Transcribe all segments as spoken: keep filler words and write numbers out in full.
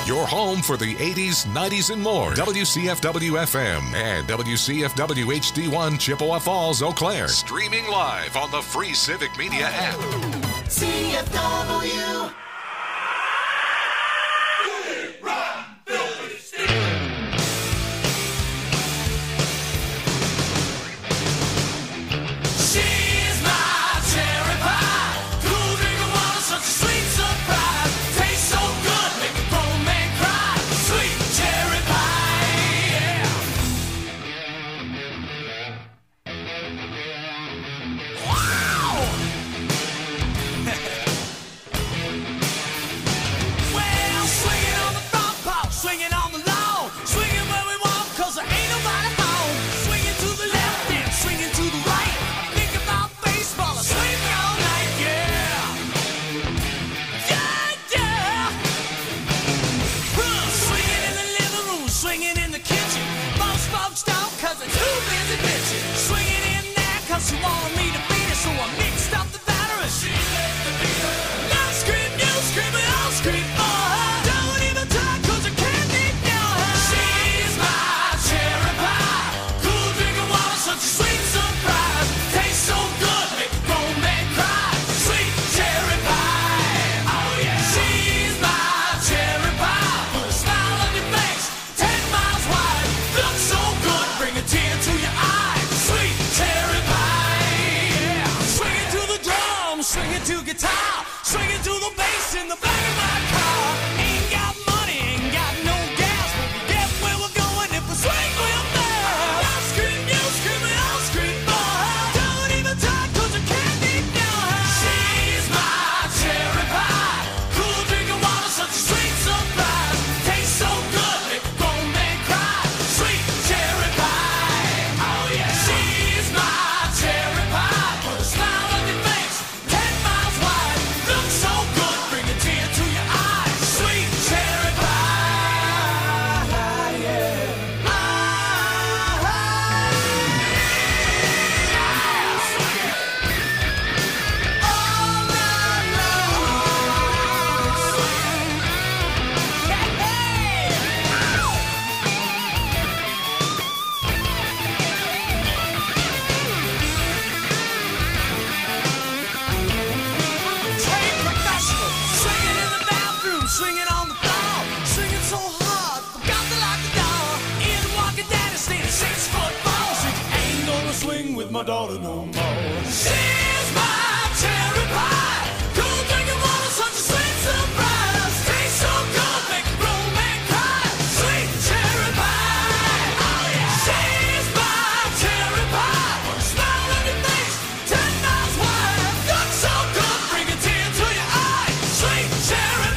Your home for the eighties, nineties, and more. W C F W F M and W C F W H D one Chippewa Falls, Eau Claire. Streaming live on the free Civic Media app. C F W. My daughter no more. She's my cherry pie. Cool drinking water, such a sweet surprise. Tastes so good, make a grown man cry. Sweet cherry pie. Oh yeah. She's my cherry pie. Put a smile on your face, ten miles wide. Looks so good, bring a tear to your eye. Sweet cherry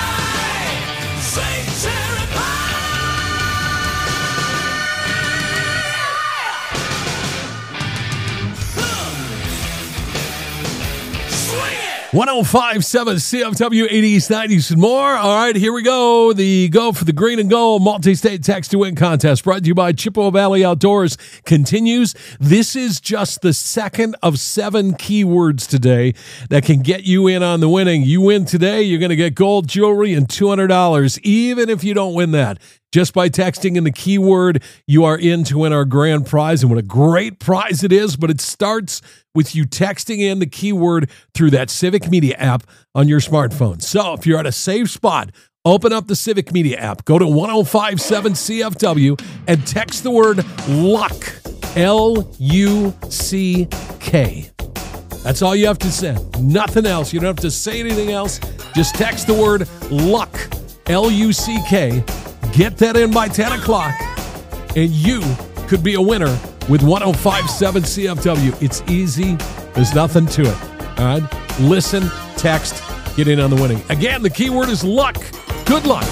pie. Sweet cherry pie. one oh five point seven C F W, eighties, nineties, and more. All right, here we go. The Go for the Green and Gold multi-state text to win contest brought to you by Chippewa Valley Outdoors continues. This is just the second of seven keywords today that can get you in on the winning. You win today, you're going to get gold jewelry and two hundred dollars, even if you don't win that. Just by texting in the keyword, you are in to win our grand prize. And what a great prize it is, but it starts with you texting in the keyword through that Civic Media app on your smartphone. So if you're at a safe spot, open up the Civic Media app, go to one oh five point seven C F W, and text the word LUCK, L U C K. That's all you have to say. Nothing else. You don't have to say anything else. Just text the word LUCK, L U C K. Get that in by ten o'clock, and you could be a winner with one oh five point seven C F W. It's easy. There's nothing to it. All right? Listen, text, get in on the winning. Again, the keyword is luck. Good luck.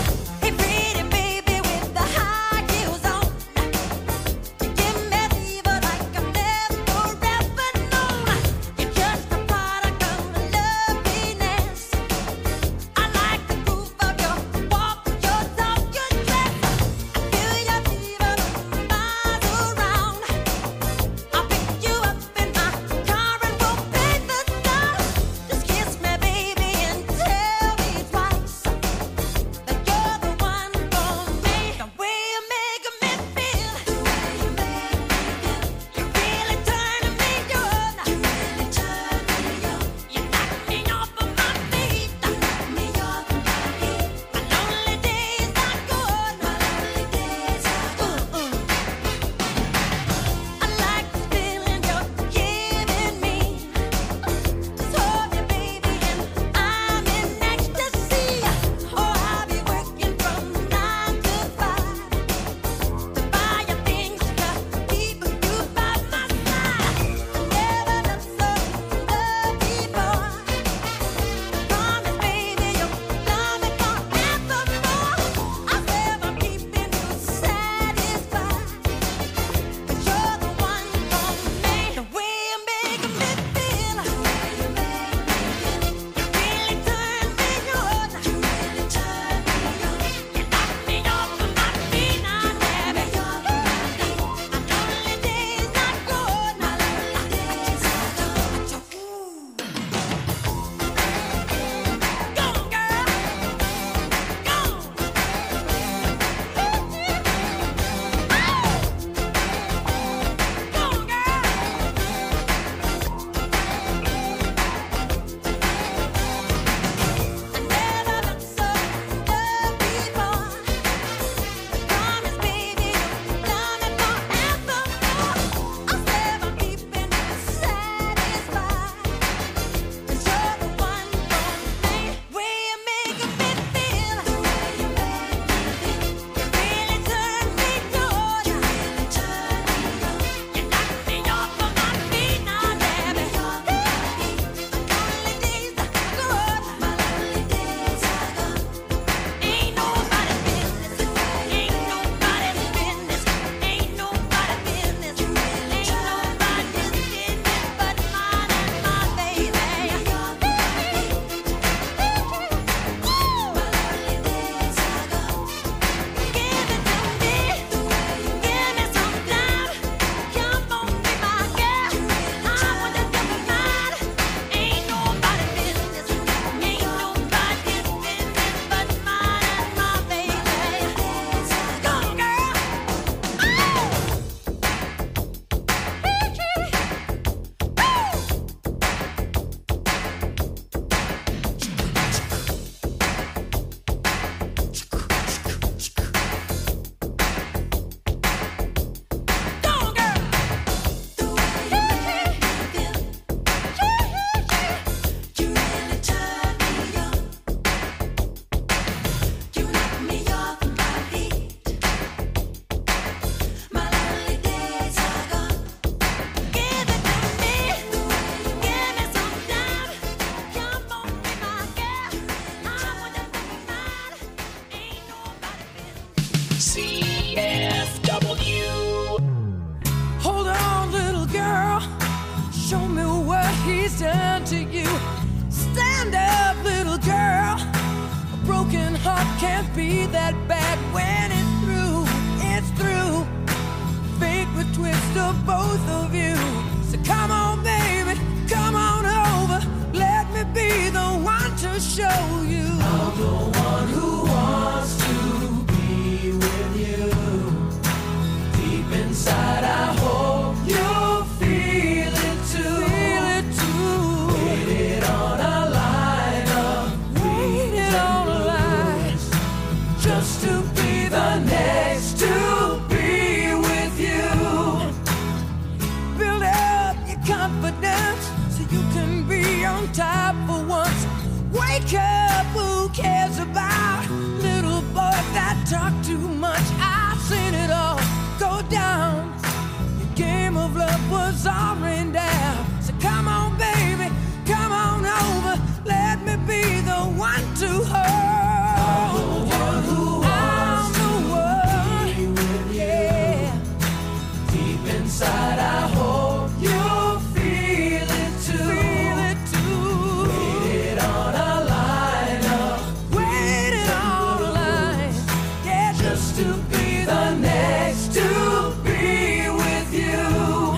C F W. Hold on, little girl. Show me what he's done to you. Stand up, little girl. A broken heart can't be that bad when it's through. It's through. Fate would twist of both of you. So come on, baby, come on over. Let me be the one to show you. I'm the one who wants to be with you. Deep inside, I hope you'll feel it too. Feel it too. Waited on a line of waited on a line just to be the next to be with you. Build up your confidence so you can be on top for once. Wake up, who cares about little boys that talk too much? I've seen it all go down. Your game of love was all rained down. So come on, baby, come on over. Let me be the one to hold. I'm the one who wants to be with you. Yeah. Deep inside, I hope you'll feel it too. Feel it too. Waited on a line up. Waited on a line. Yeah, just to be the next to be with you.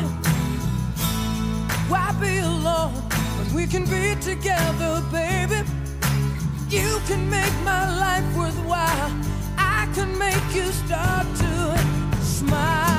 Why be alone when we can be together, baby? You can make my life worthwhile. I can make you start to smile.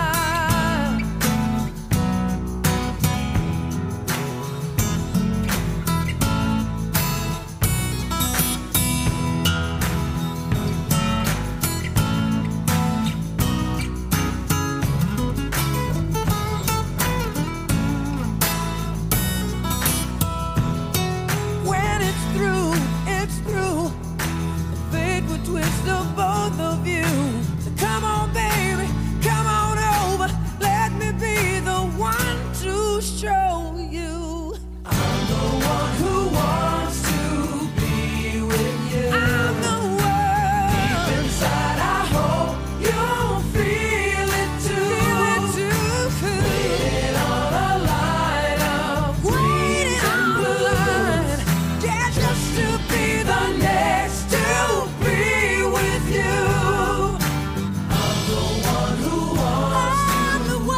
When it's through, it's through. Fate would twist of both of you. So come on, baby, come on over. Let me be the one to show you. I'm the one who wants to be with you. I'm the one. Deep inside, I hope you'll feel it too. Feel it too. Waiting on a line of waiting on a line. Yeah, just to be the next to be with you. I'm the one who wants I'm the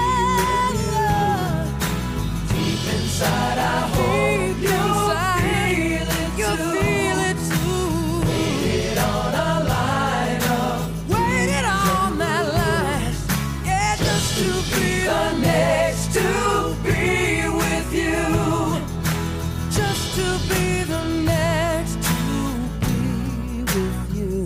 one. Deep inside, I hope you'll feel it you'll too. Feel it too. Waited on a line of waited on that line. Yeah, just to be the next to be with you. Just to be the next to be with you.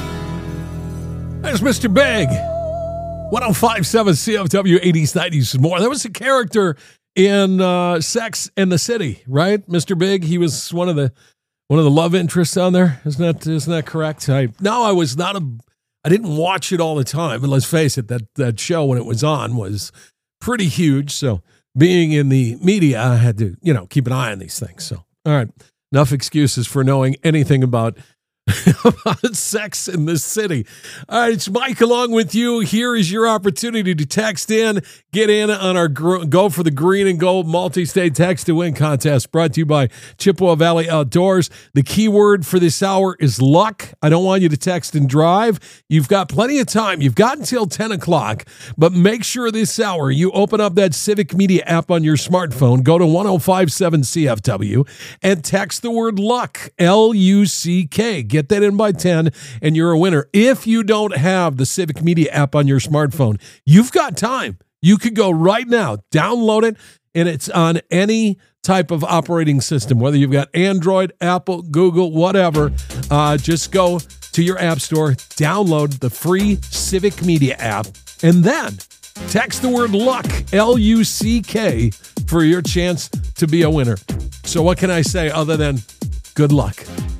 There's Mister Big. one oh five point seven C F W, eighties, nineties, and more. That was a character in uh, Sex and the City, right? Mister Big. He was one of the one of the love interests on there. Isn't that isn't that correct? I no, I was not a. I didn't watch it all the time, but let's face it, that that show when it was on was pretty huge. So being in the media, I had to you know keep an eye on these things. So all right, enough excuses for knowing anything about. about Sex in the City. All right, it's Mike along with you. Here is your opportunity to text in, get in on our gr- Go for the Green and Gold multi-state text to win contest brought to you by Chippewa Valley Outdoors. The keyword for this hour is luck. I don't want you to text and drive. You've got plenty of time. You've got until ten o'clock, but make sure this hour you open up that Civic Media app on your smartphone, go to one oh five point seven C F W, and text the word luck, L U C K. Get that in by ten, and you're a winner. If you don't have the Civic Media app on your smartphone, you've got time. You could go right now, download it, and it's on any type of operating system, whether you've got Android, Apple, Google, whatever. Uh, just go to your app store, download the free Civic Media app, and then text the word luck, L U C K, for your chance to be a winner. So what can I say other than good luck?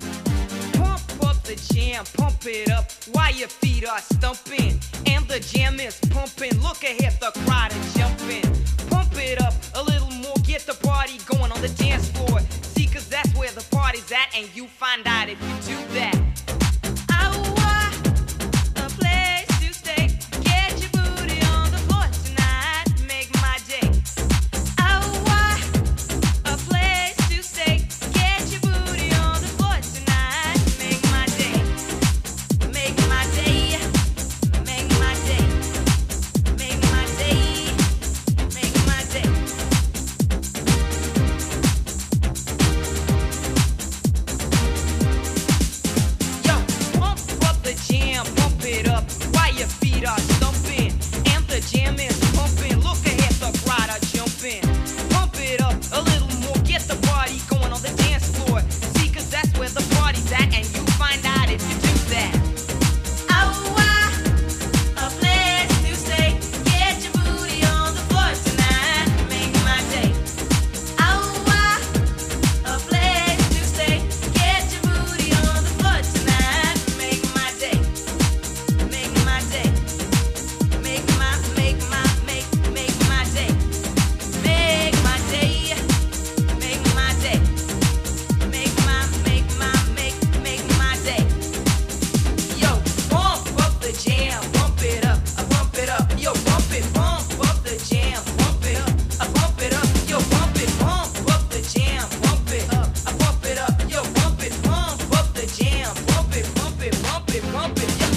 Pump up the jam, pump it up while your feet are stumping. And the jam is pumping. Look ahead, the crowd is jumping. Pump it up a little more, get the party going on the dance floor. See, cause that's where the party's at, and you find out if you do that. I feet are stumping and the jam is pumping. Look ahead, the crowd are jumping. Pump it up a little more, get the party going on the dance floor. See, cause that's where the party's at, and you find out if you do that. Oh, I, a place to stay. Get your booty on the floor tonight. Make my day. Oh, I, a place to stay. Get your booty on the floor tonight. Make my day. Make my day. Make my, make my, make, make my day. Make my day. Make my day. Make my, make my, make, make my day. Yo, pump up the jam, pump it up, I pump it up. Yo, pump it, pump up the jam, pump it up, I pump it up. Yo, pump it, pump up the jam, pump it up, I pump it up. Yo, pump it, pump up the jam, pump it, pump it, pump it, pump it. Yeah.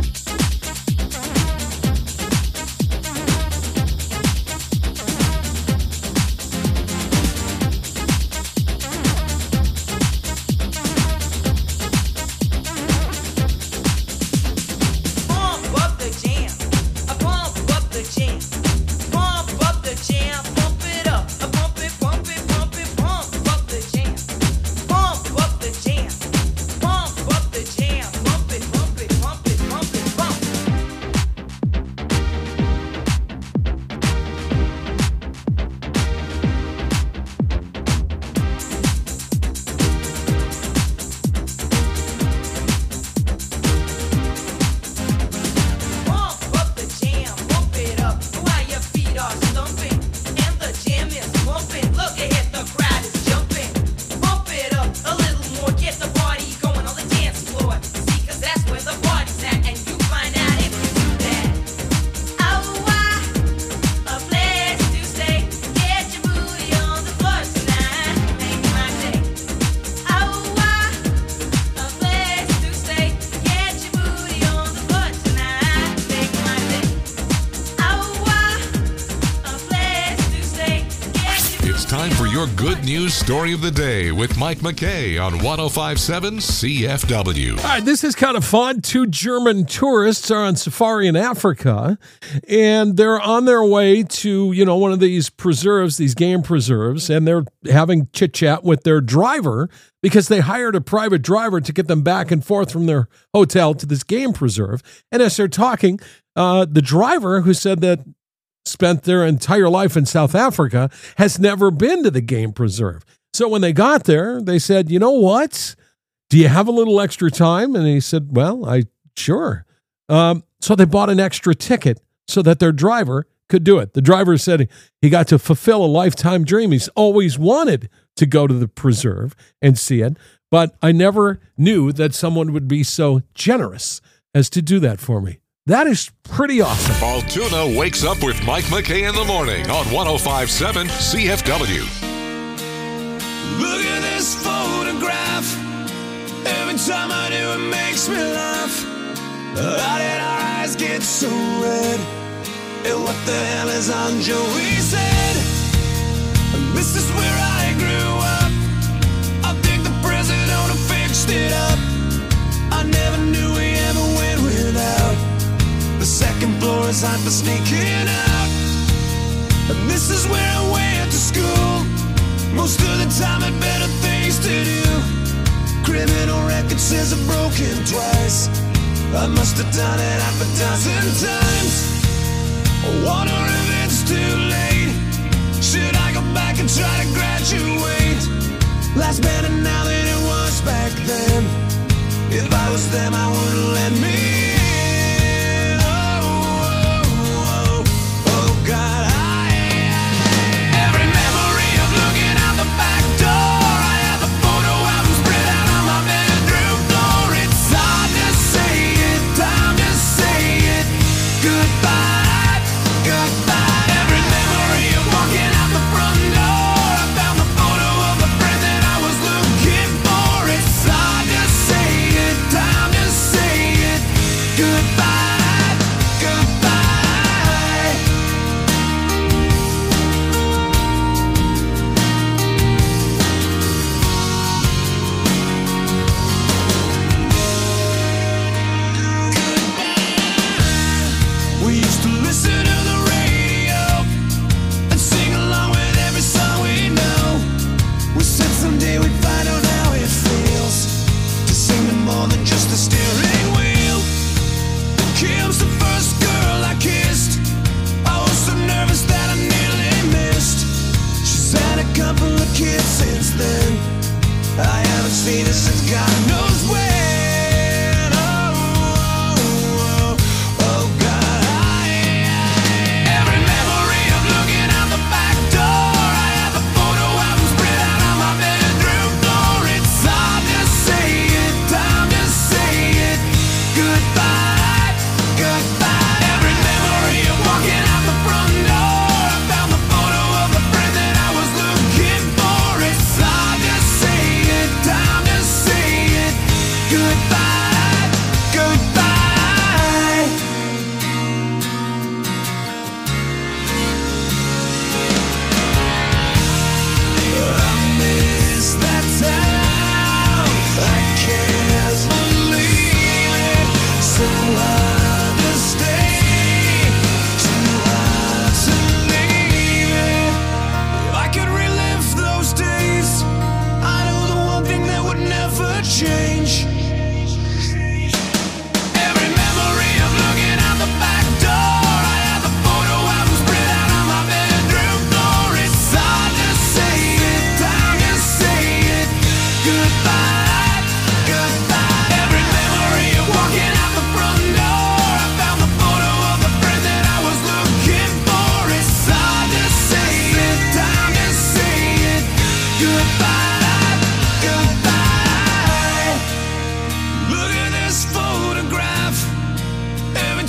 Pump up the jam, I pump up the jam, pump up the jam, pump it up, I pump it, pump it, pump it, pump up the jam, pump up the jam, pump up the jam, pump it, pump it, pump it, pump it, pump. Pump up the jam, pump it up while your feet are stumping and the jam is pumping. Look ahead, the crowd is jumping. Pump it up a little more, get the party going on the dance floor. See, cause that's where the party's at, and you find out if you do that. Oh, I, a place to stay. Get your booty on the floor tonight. Make my day. Oh, I, a place to stay. Get your booty on the floor tonight. Make my day. Oh, I, a place to stay. Get your It's time for your good news story of the day with Mike McKay on one oh five point seven C F W. All right, this is kind of fun. Two German tourists are on safari in Africa, and they're on their way to, you know, one of these preserves, these game preserves, and they're having chit-chat with their driver because they hired a private driver to get them back and forth from their hotel to this game preserve. And as they're talking, uh, the driver, who said that spent their entire life in South Africa, has never been to the game preserve. So when they got there, they said, you know what? Do you have a little extra time? And he said, well, I sure. Um, so they bought an extra ticket so that their driver could do it. The driver said he got to fulfill a lifetime dream. He's always wanted to go to the preserve and see it, but I never knew that someone would be so generous as to do that for me. That is pretty awesome. Altoona wakes up with Mike McKay in the morning on one oh five point seven C F W. Look at this photograph. Every time I do, it makes me laugh. How did our eyes get so red? And what the hell is on Joey's head? This is where I grew up. I think the president fixed it up. I never knew we ever went without. The second floor is hot for sneaking out. And this is where I went to school. Most of the time had better things to do. Criminal record says I've broken twice. I must have done it half a dozen times. I wonder if it's too late. Should I go back and try to graduate? Life's better now than it was back then. If I was them, I wouldn't let me in. Oh, oh, oh, oh God. I, every memory of looking out the back door. I have a photo album spread out on my bedroom floor. It's hard to say it, time to say it. Goodbye, goodbye. Every memory of walking out the front door. I found the photo of a friend that I was looking for. It's hard to say it, time to say it. Goodbye, goodbye.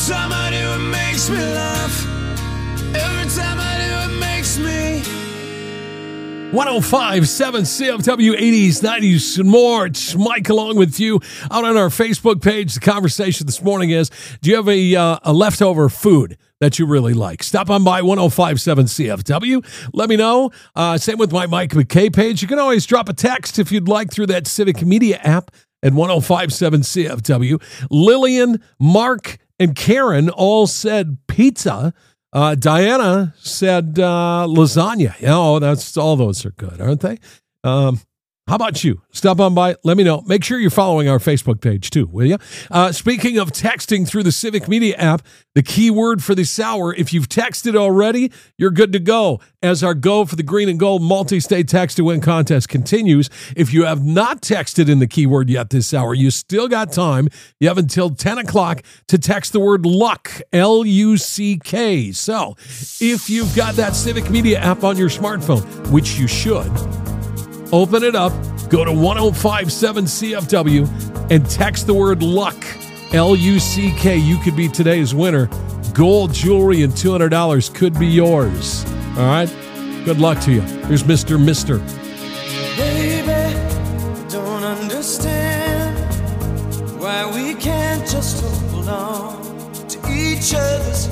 time I do, it makes me laugh. Every time I do, it makes me. one oh five point seven C F W eighties, nineties, and more. It's Mike along with you out on our Facebook page. The conversation this morning is, do you have a, uh, a leftover food that you really like? Stop on by one oh five point seven C F W. Let me know. Uh, same with my Mike McKay page. You can always drop a text if you'd like through that Civic Media app at one oh five point seven C F W. Lillian, Mark, and Karen all said pizza. Uh, Diana said uh, lasagna. Yeah, oh, that's all those are good, aren't they? Um, how about you? Stop on by. Let me know. Make sure you're following our Facebook page too, will you? Uh, speaking of texting through the Civic Media app, the key word for this hour, if you've texted already, you're good to go. As our Go for the Green and Gold multi-state text to win contest continues. If you have not texted in the keyword yet this hour, you still got time. You have until ten o'clock to text the word luck, L U C K. So if you've got that Civic Media app on your smartphone, which you should, open it up, go to one oh five point seven C F W, and text the word luck, L U C K. You could be today's winner. Gold jewelry and two hundred dollars could be yours. All right? Good luck to you. Here's Mister Mister. Baby, don't understand why we can't just hold on to each other's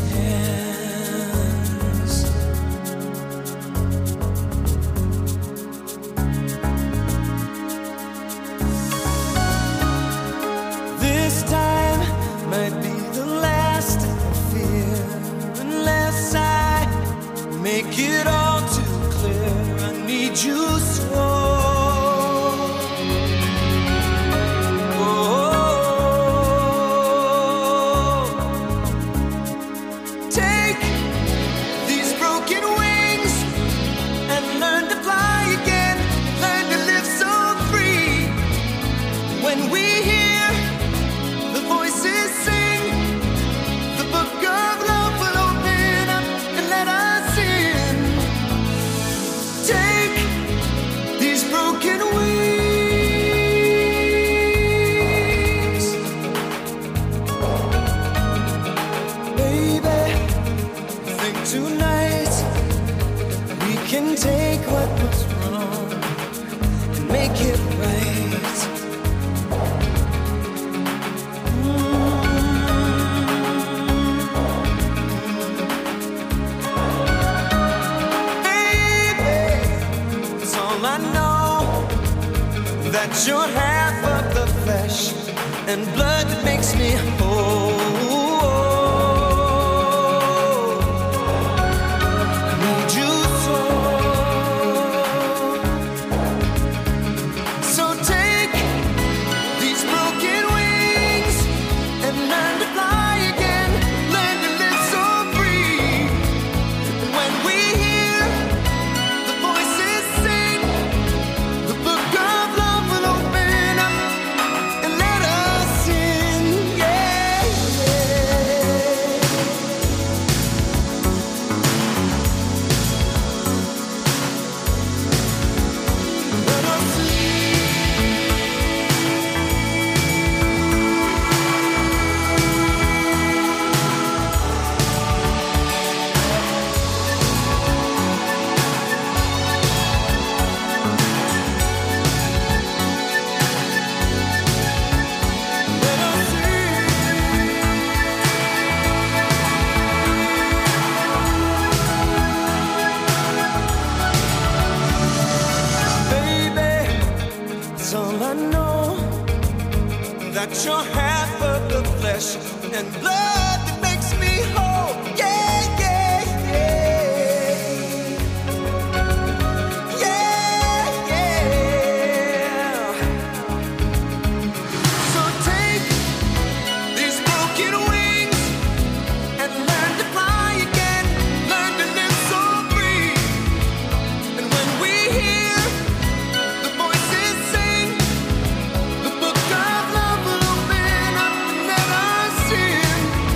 hands. This time might be the last I fear, unless I make it all too clear. I need you so. Oh, take these broken wings and learn to fly again. Learn to live so free. When we hear the voices sing, the book of love will open up and let us in. Take these broken wings. Baby, I think tonight we can take what was wrong and make it right. That you're half of the flesh and blood that makes me whole. I need you so. So take these broken wings and learn to fly again. Learn to live so free. And when we hear the voices sing, the book of love will open up and let us in. Yeah, let us in. Let us in. Baby, it's all I know, that you're half of the flesh and blood that makes me whole. Yeah, yeah, yeah. Yeah, yeah. So take these broken wings and learn to fly again. Learn to live so free. And when we hear the voices sing, the book of love will open up and let us in.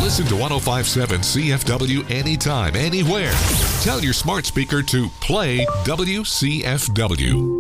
Listen to one oh five point seven C F W anytime, anywhere. Tell your smart speaker to play W C F W.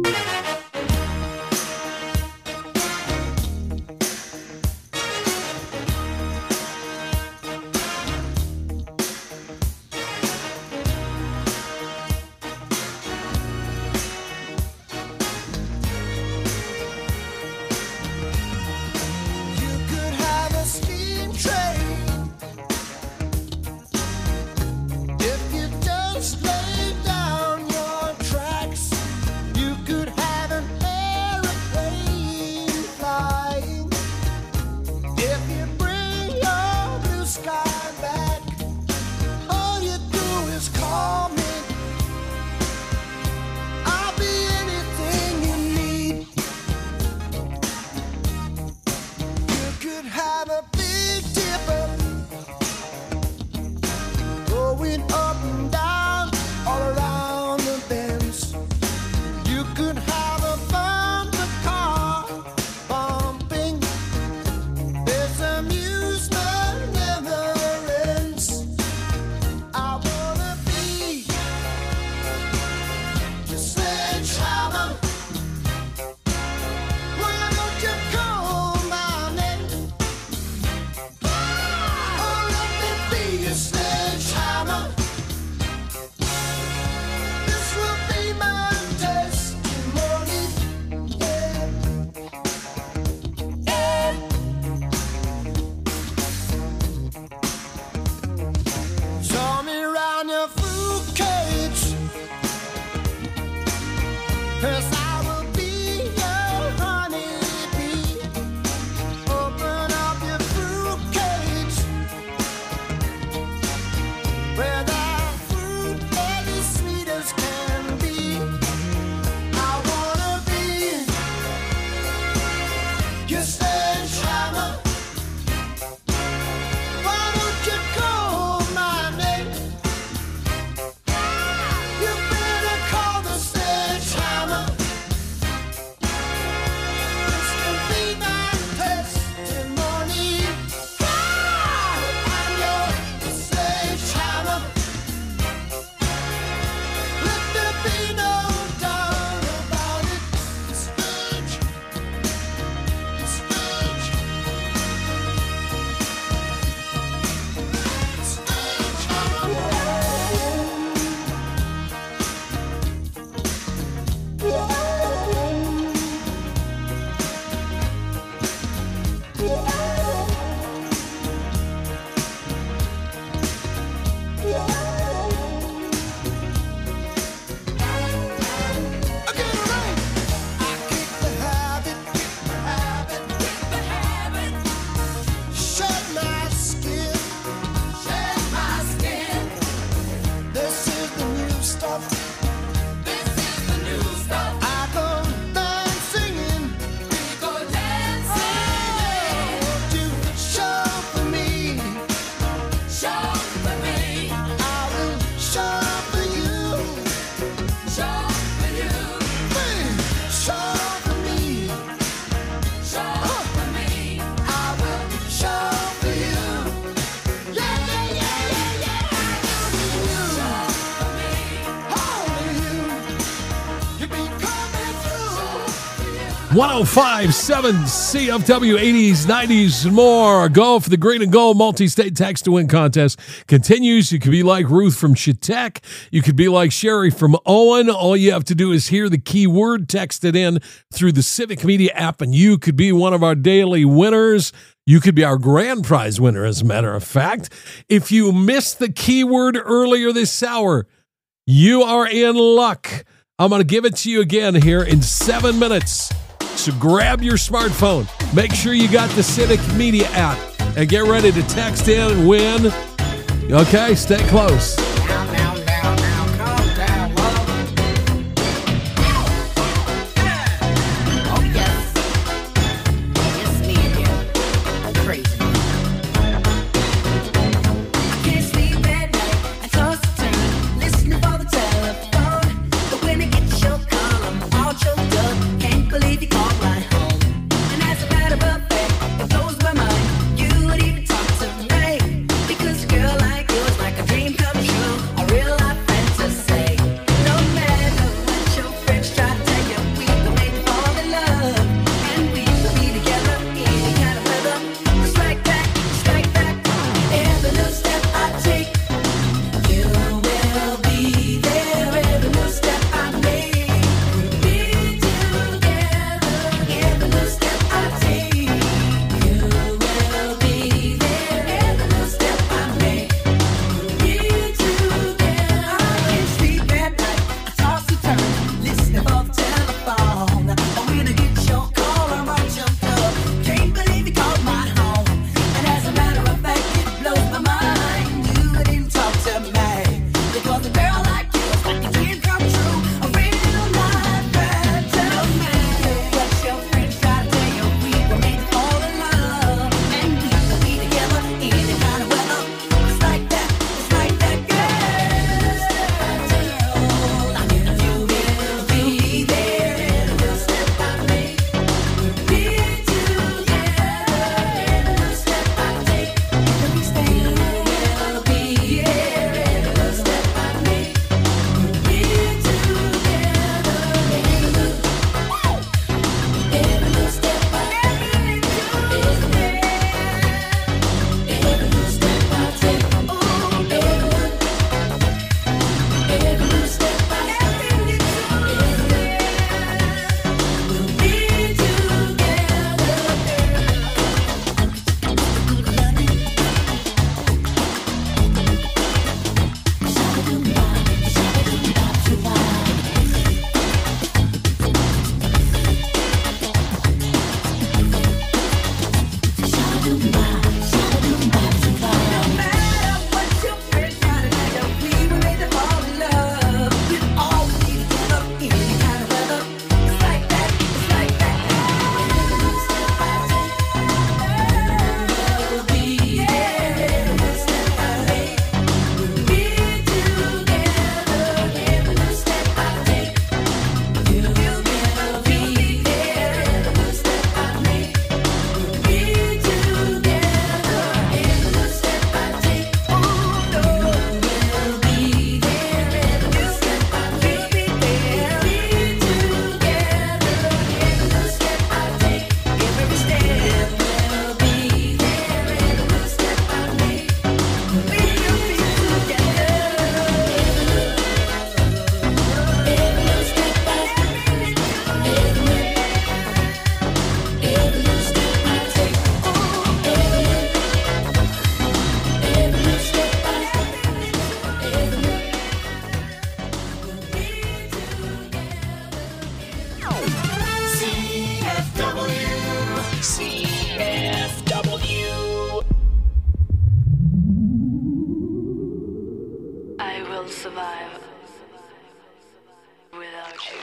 one oh five point seven C F W, eighties, nineties, and more. Go for the green and gold multi-state text to win contest continues. You could be like Ruth from Chautauqua. You could be like Sherry from Owen. All you have to do is hear the keyword, text it in through the Civic Media app, and you could be one of our daily winners. You could be our grand prize winner, as a matter of fact. If you missed the keyword earlier this hour, you are in luck. I'm going to give it to you again here in seven minutes. So grab your smartphone. Make sure you got the Civic Media app and get ready to text in and win. Okay, stay close. Now, now, now, now, calm down, love. Oh, yes. It's me again. I'm crazy. I can't sleep at night. I toss and turn, listening for the telephone. But when I get your call, I'm all choked up. Can't believe you called my home. And as a matter of fact, it blows my mind. You would even talk to me. survive without you.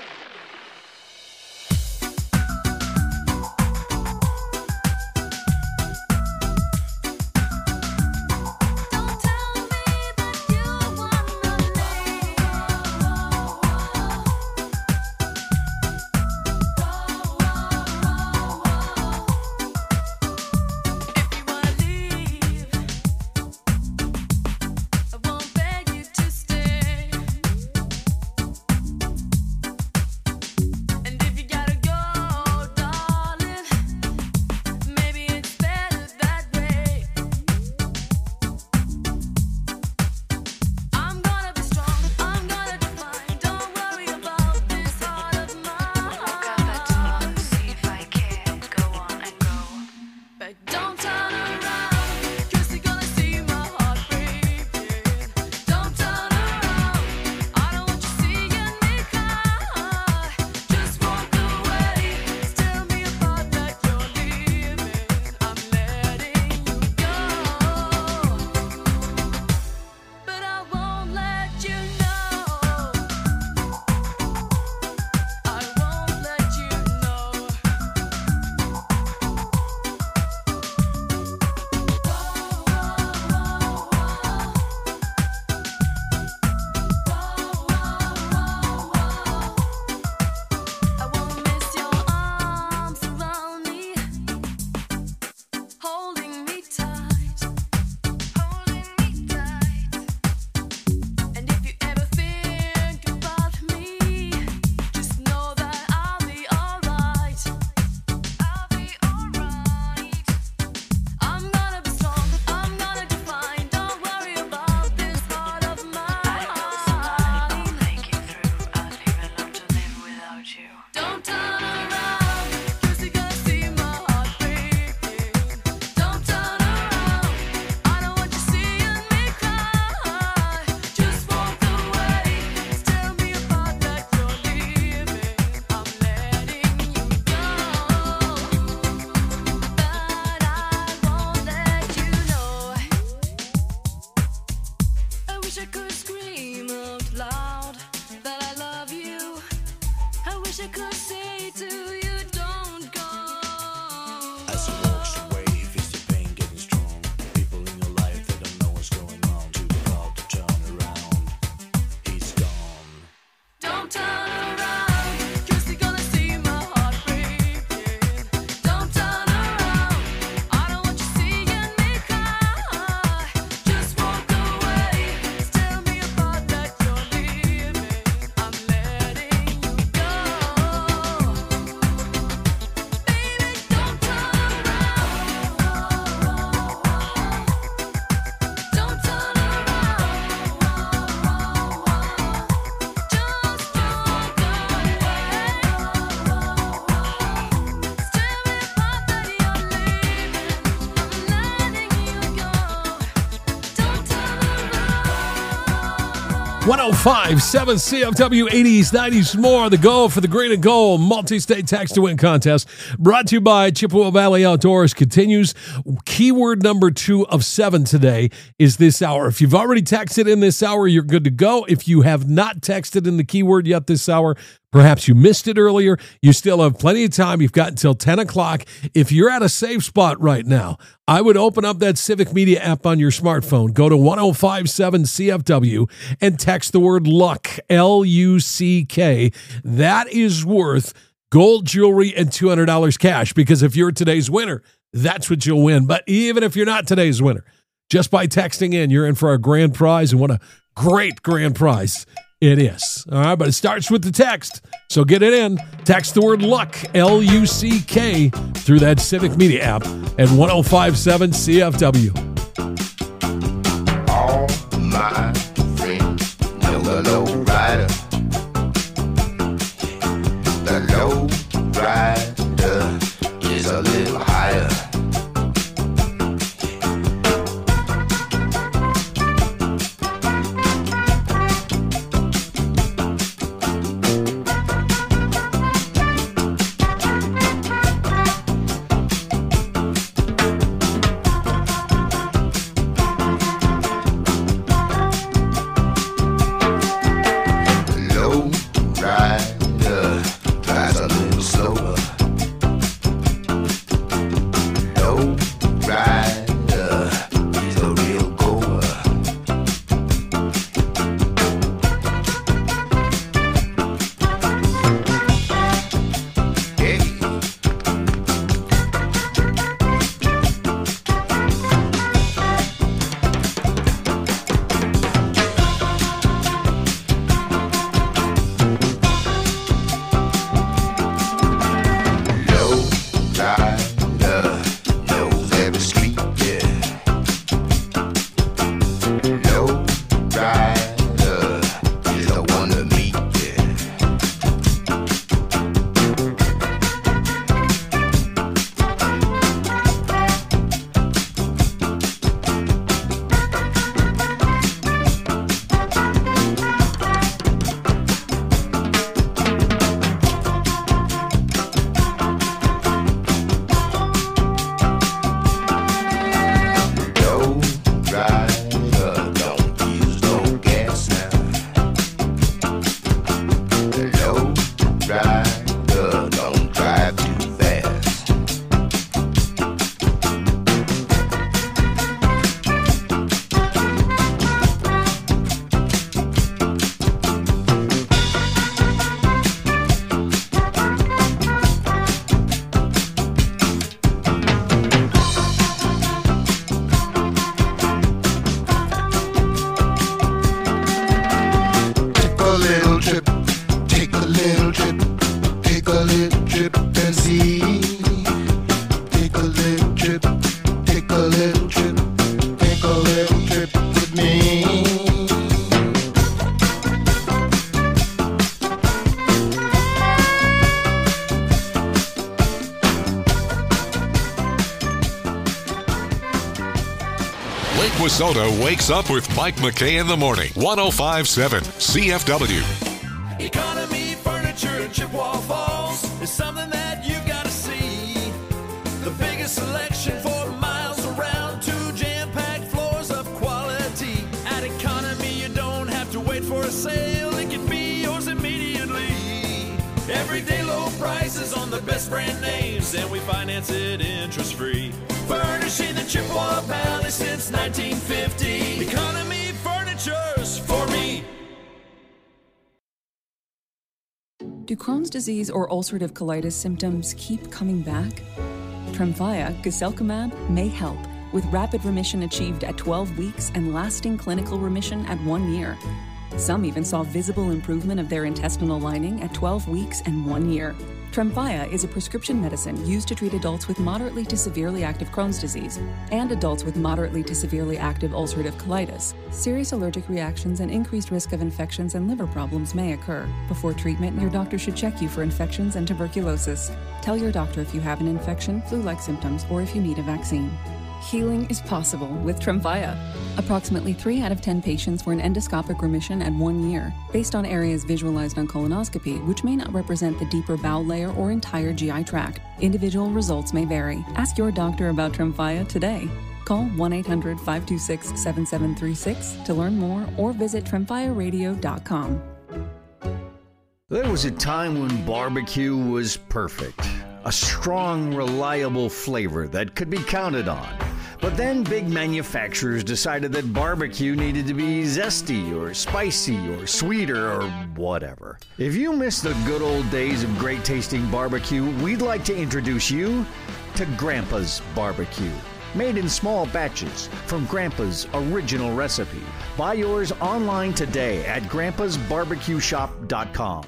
one oh five point seven C F W, eighties, nineties, more. The goal for the Green and Gold multi-state text to win contest, brought to you by Chippewa Valley Outdoors, continues. Keyword number two of seven today is this hour. If you've already texted in this hour, you're good to go. If you have not texted in the keyword yet this hour, perhaps you missed it earlier, you still have plenty of time. You've got until ten o'clock. If you're at a safe spot right now, I would open up that Civic Media app on your smartphone, go to one oh five point seven C F W, and text the word luck, L U C K. That is worth gold jewelry and two hundred dollars cash, because if you're today's winner, that's what you'll win. But even if you're not today's winner, just by texting in, you're in for a grand prize, and what a great grand prize it is. All right, but it starts with the text. So get it in. Text the word luck, L U C K, through that Civic Media app at one oh five point seven C F W. All my friends know the low rider. The low rider is a little higher. Lake Wissota wakes up with Mike McKay in the morning. one oh five point seven C F W. Economy Furniture in Chippewa Falls is something that you've got to see. The biggest selection for miles around, two jam-packed floors of quality. At Economy, you don't have to wait for a sale. It can be yours immediately. Everyday low prices on the best brand names, and we finance it interest-free. Furnishing the Chippewa Valley since nineteen fifty. Economy Furniture's for me. Do Crohn's disease or ulcerative colitis symptoms keep coming back? Tremfya, guselkumab, may help, with rapid remission achieved at twelve weeks and lasting clinical remission at one year. Some even saw visible improvement of their intestinal lining at twelve weeks and one year. Tremfya is a prescription medicine used to treat adults with moderately to severely active Crohn's disease and adults with moderately to severely active ulcerative colitis. Serious allergic reactions and increased risk of infections and liver problems may occur. Before treatment, your doctor should check you for infections and tuberculosis. Tell your doctor if you have an infection, flu-like symptoms, or if you need a vaccine. Healing is possible with Tremfya. Approximately three out of ten patients were in endoscopic remission at one year, based on areas visualized on colonoscopy, which may not represent the deeper bowel layer or entire G I tract. Individual results may vary. Ask your doctor about Tremfya today. Call one eight hundred, five two six, seven seven three six to learn more or visit tremfya radio dot com. There was a time when barbecue was perfect. A strong, reliable flavor that could be counted on. But then big manufacturers decided that barbecue needed to be zesty or spicy or sweeter or whatever. If you miss the good old days of great tasting barbecue, we'd like to introduce you to Grandpa's Barbecue. Made in small batches from Grandpa's original recipe. Buy yours online today at grandpas barbecue shop dot com.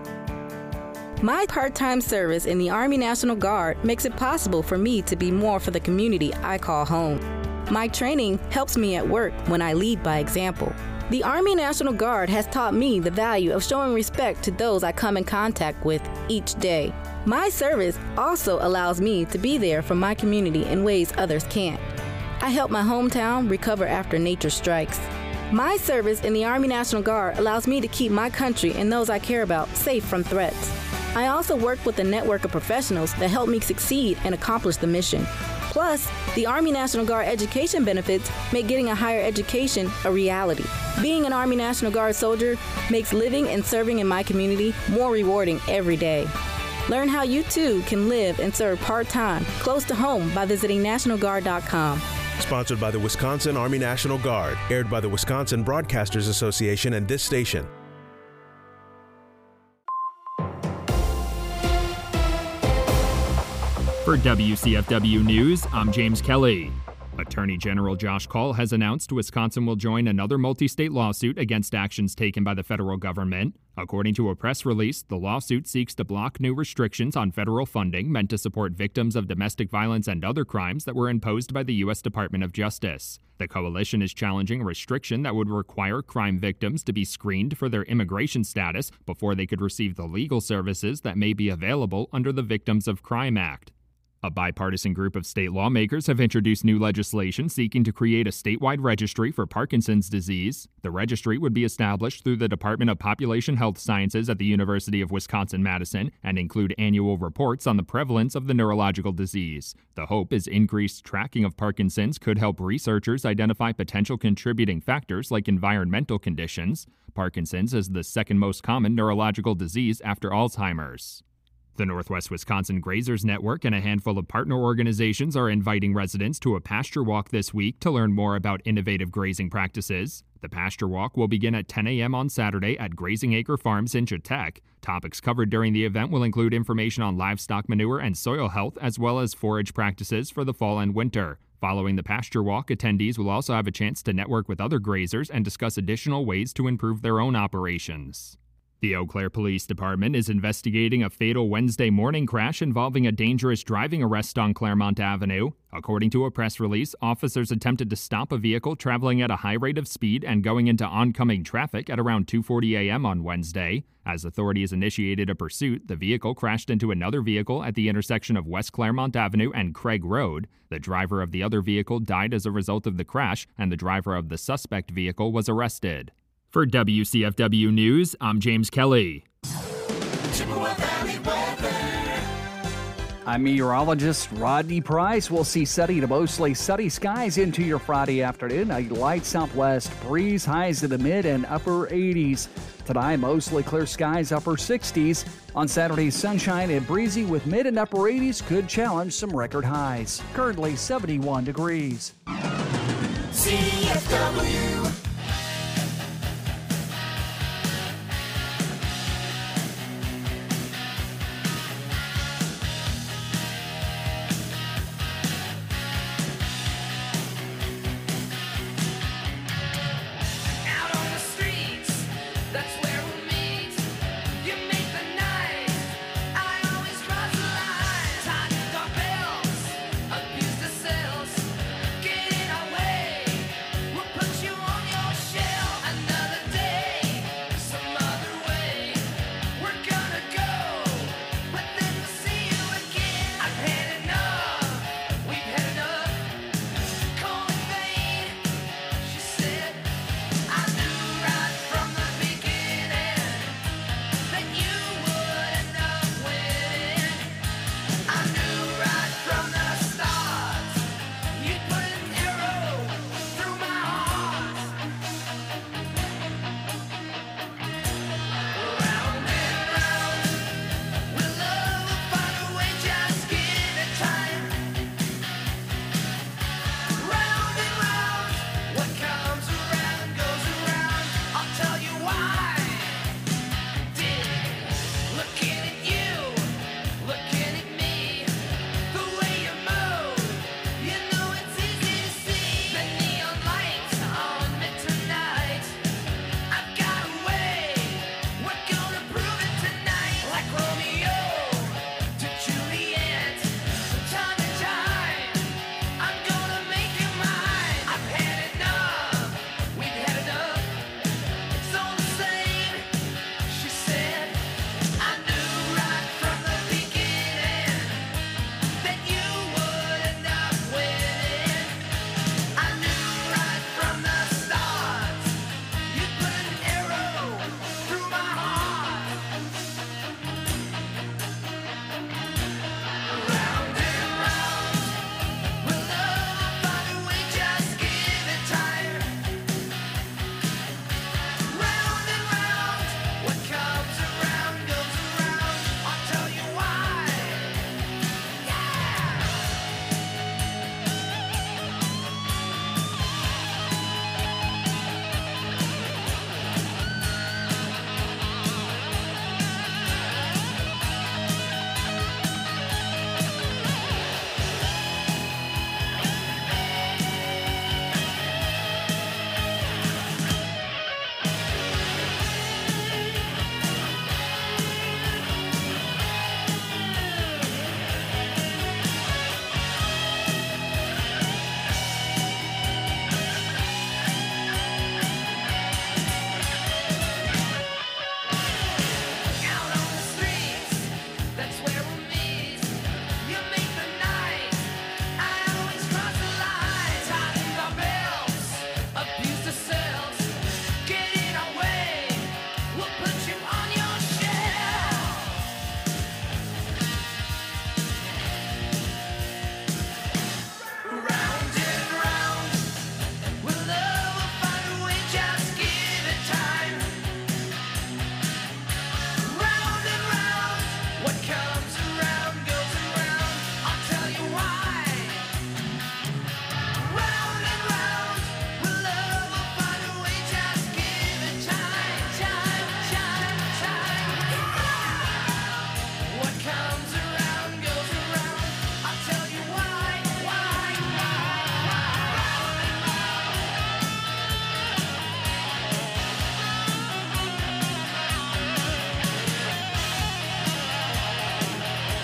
My part-time service in the Army National Guard makes it possible for me to be more for the community I call home. My training helps me at work when I lead by example. The Army National Guard has taught me the value of showing respect to those I come in contact with each day. My service also allows me to be there for my community in ways others can't. I help my hometown recover after nature strikes. My service in the Army National Guard allows me to keep my country and those I care about safe from threats. I also work with a network of professionals that help me succeed and accomplish the mission. Plus, the Army National Guard education benefits make getting a higher education a reality. Being an Army National Guard soldier makes living and serving in my community more rewarding every day. Learn how you too can live and serve part-time, close to home by visiting national guard dot com. Sponsored by the Wisconsin Army National Guard, aired by the Wisconsin Broadcasters Association and this station. For W C F W News, I'm James Kelly. Attorney General Josh Kaul has announced Wisconsin will join another multi-state lawsuit against actions taken by the federal government. According to a press release, the lawsuit seeks to block new restrictions on federal funding meant to support victims of domestic violence and other crimes that were imposed by the U S Department of Justice. The coalition is challenging a restriction that would require crime victims to be screened for their immigration status before they could receive the legal services that may be available under the Victims of Crime Act. A bipartisan group of state lawmakers have introduced new legislation seeking to create a statewide registry for Parkinson's disease. The registry would be established through the Department of Population Health Sciences at the University of Wisconsin-Madison and include annual reports on the prevalence of the neurological disease. The hope is increased tracking of Parkinson's could help researchers identify potential contributing factors like environmental conditions. Parkinson's is the second most common neurological disease after Alzheimer's. The Northwest Wisconsin Grazers Network and a handful of partner organizations are inviting residents to a pasture walk this week to learn more about innovative grazing practices. The pasture walk will begin at ten a.m. on Saturday at Grazing Acre Farms in Chautauqua. Topics covered during the event will include information on livestock manure and soil health, as well as forage practices for the fall and winter. Following the pasture walk, attendees will also have a chance to network with other grazers and discuss additional ways to improve their own operations. The Eau Claire Police Department is investigating a fatal Wednesday morning crash involving a dangerous driving arrest on Claremont Avenue. According to a press release, officers attempted to stop a vehicle traveling at a high rate of speed and going into oncoming traffic at around two forty a.m. on Wednesday. As authorities initiated a pursuit, the vehicle crashed into another vehicle at the intersection of West Claremont Avenue and Craig Road. The driver of the other vehicle died as a result of the crash, and the driver of the suspect vehicle was arrested. For W C F W News, I'm James Kelly. I'm meteorologist Rodney Price. We'll see sunny to mostly sunny skies into your Friday afternoon. A light southwest breeze, highs in the mid and upper eighties. Tonight, mostly clear skies, upper sixties. On Saturday, sunshine and breezy with mid and upper eighties could challenge some record highs. Currently seventy-one degrees. C F W. Put you on your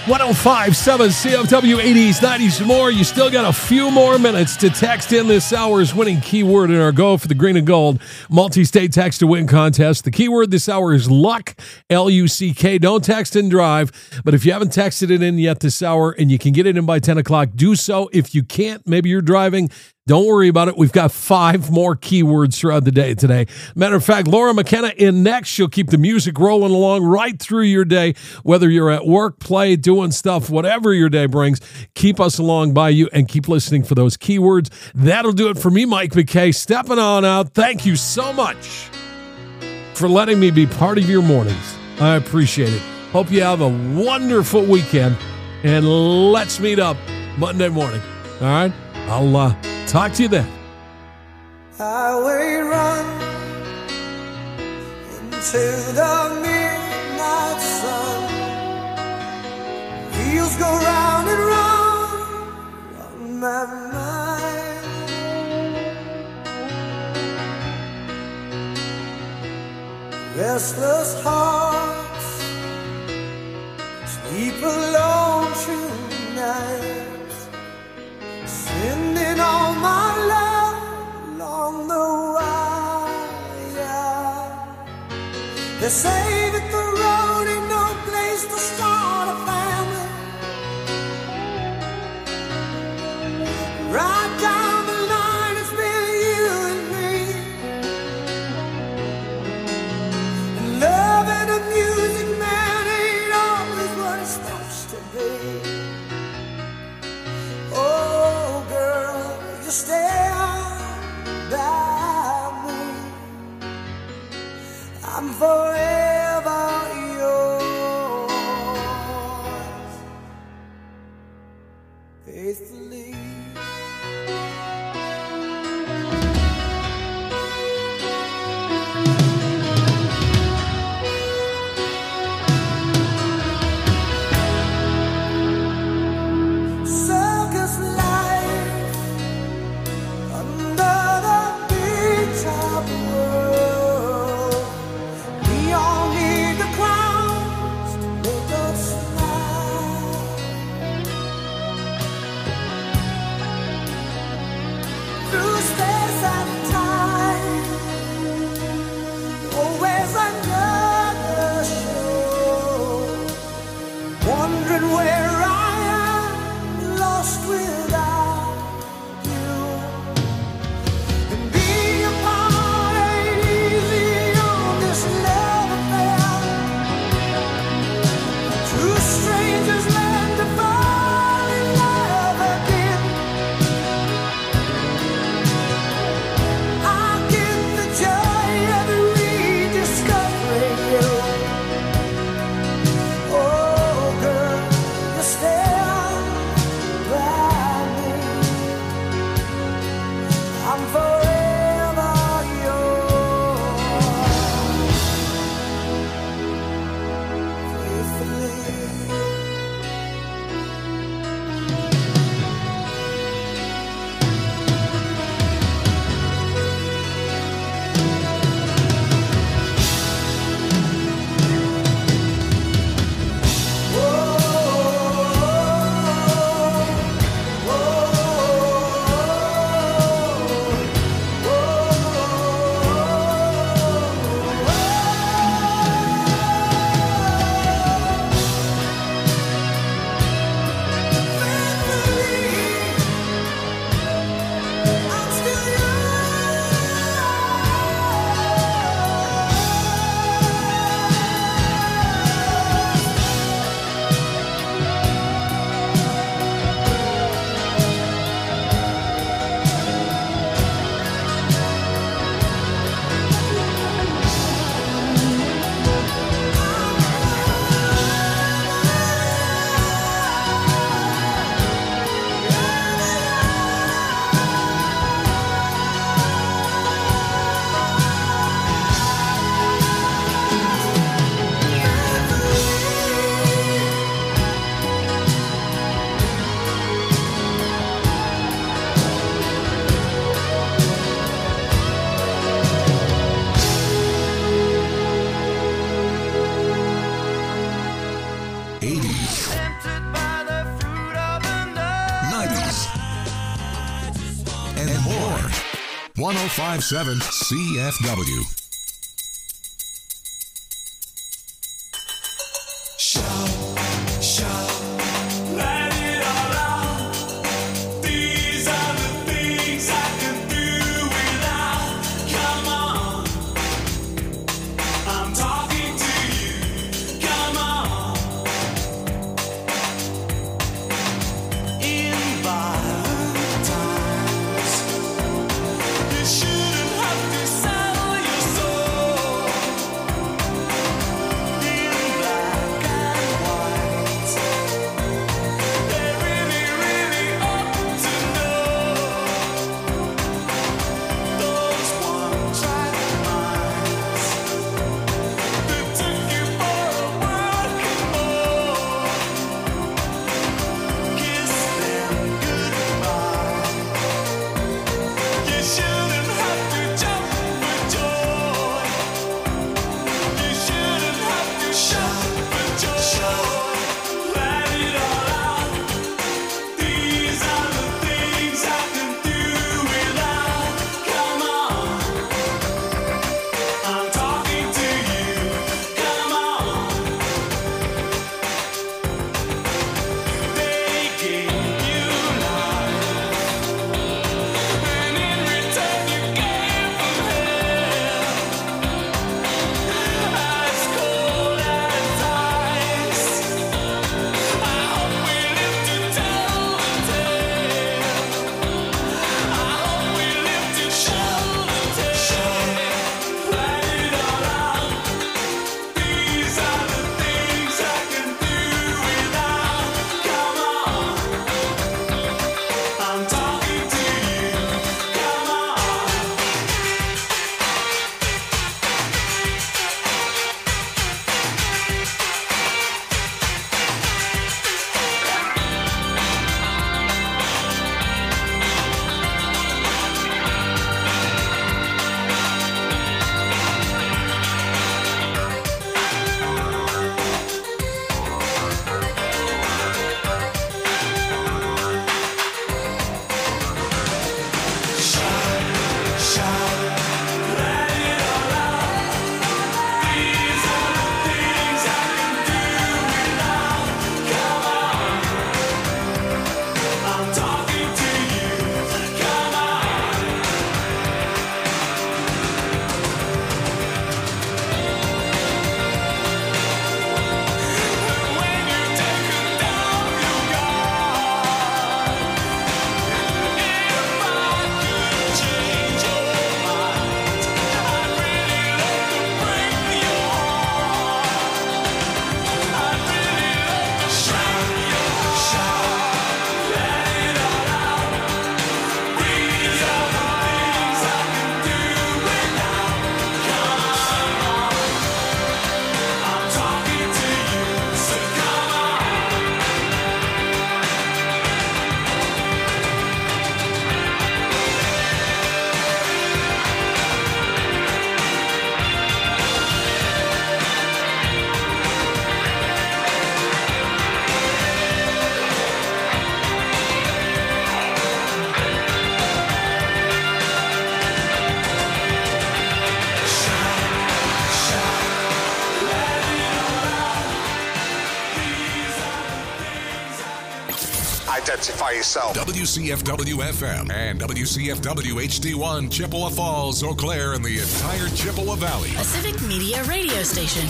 one oh five point seven C F W eighties, nineties, and more. You still got a few more minutes to text in this hour's winning keyword in our Go for the Green and Gold multi-state text to win contest. The keyword this hour is luck, L U C K. Don't text and drive, but if you haven't texted it in yet this hour and you can get it in by ten o'clock, do so. If you can't, maybe you're driving, don't worry about it. We've got five more keywords throughout the day today. Matter of fact, Laura McKenna in next. She'll keep the music rolling along right through your day, whether you're at work, play, doing stuff, whatever your day brings. Keep us along by you and keep listening for those keywords. That'll do it for me, Mike McKay. Stepping on out. Thank you so much for letting me be part of your mornings. I appreciate it. Hope you have a wonderful weekend, and let's meet up Monday morning. All right? I'll uh, talk to you then. Highway run into the midnight sun. Wheels go round and round on my mind. Restless hearts sleep alone tonight. Sending all my love along the wire. They say that the road ain't no place to start a family. Right down the line, it's been you and me. And love and a music man ain't always what it's supposed to be. Oh, girl, you stand by me. I'm forever yours, faithfully. Circus life under the big top world. Neon one oh five point seven C F W. Shout, shout, let it all out. These are the things I can do without. Come on, I'm talking to you. Come on. In bad times, you shouldn't have to sell your soul. In black and white, they really, really ought to know. Those one-track minds that took you for a working more. Kiss them goodbye. You shouldn't have to jump for joy. You shouldn't have to shout for joy. Let it all out. These are the things I can do without. Come on, I'm talking to you. Come on. They gave you life, and in return you gave them hell. As cold as ice. I hope we live to tell the tale. I hope we live to show the tale. Let it all out. These are the things I can do without. Come on, I'm talking to you. Come on. Shout, shout, let it all out. These are the things I can do without. Come on, I'm talking to you. Come on. When you take it down your guard, if I could change your mind, I'd really love to break your heart. I'd really love to shout your shout. Let it all out. These are the things I can do without. Come on, I'm talking to you, so come on. Identify yourself. W C F W F M and W C F W H D one, Chippewa Falls, Eau Claire, and the entire Chippewa Valley. A Civic Media radio station.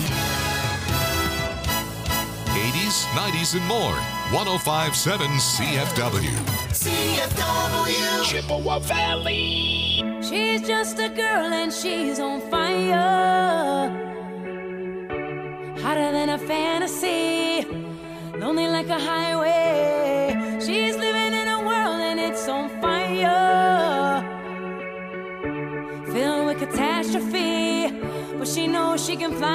eighties, nineties, and more. one oh five point seven C F W. C F W. Chippewa Valley. She's just a girl and she's on fire. Hotter than a fantasy. Lonely like a highway. She's living in a world and it's on fire. Filled with catastrophe. But she knows she can fly.